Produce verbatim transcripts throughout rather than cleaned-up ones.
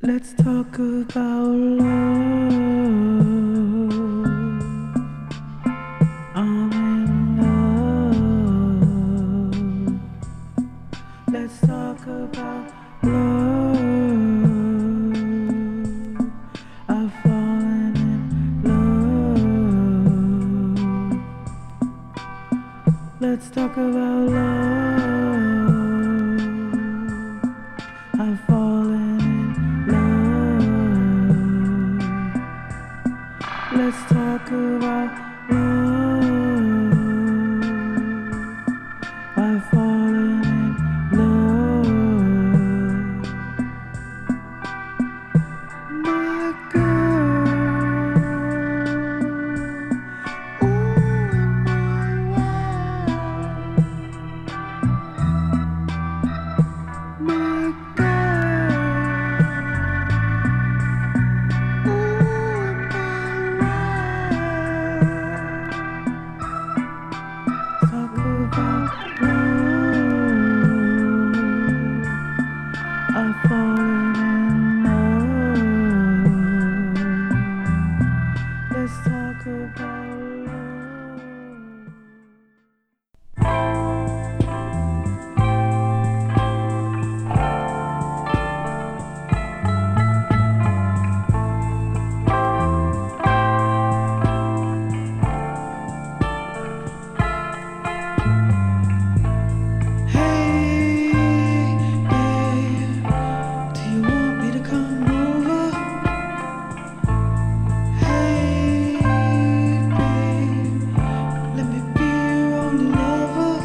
Let's talk about love. I'm in love. Let's talk about love. I've fallen in love. Let's talk about love. I've fallen in love. Let's talk about love. I've fallen in love. My girl, ooh, my world. My girl, ooh, my world. Talk about love. I've fallen in love. Let's talk about love. Hey, hey, do you want me to come over? Hey, babe, let me be your only lover.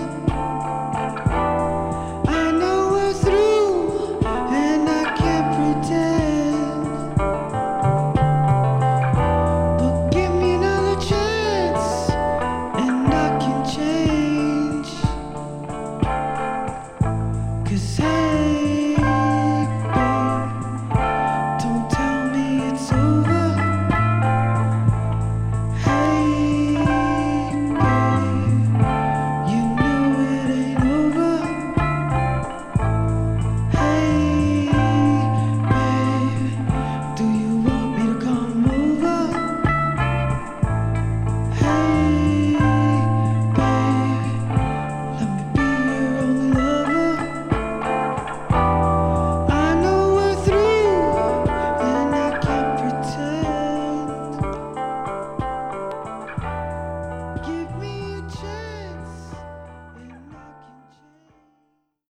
I know we're through, and I can't pretend. But give me another chance, and I can change. 'Cause I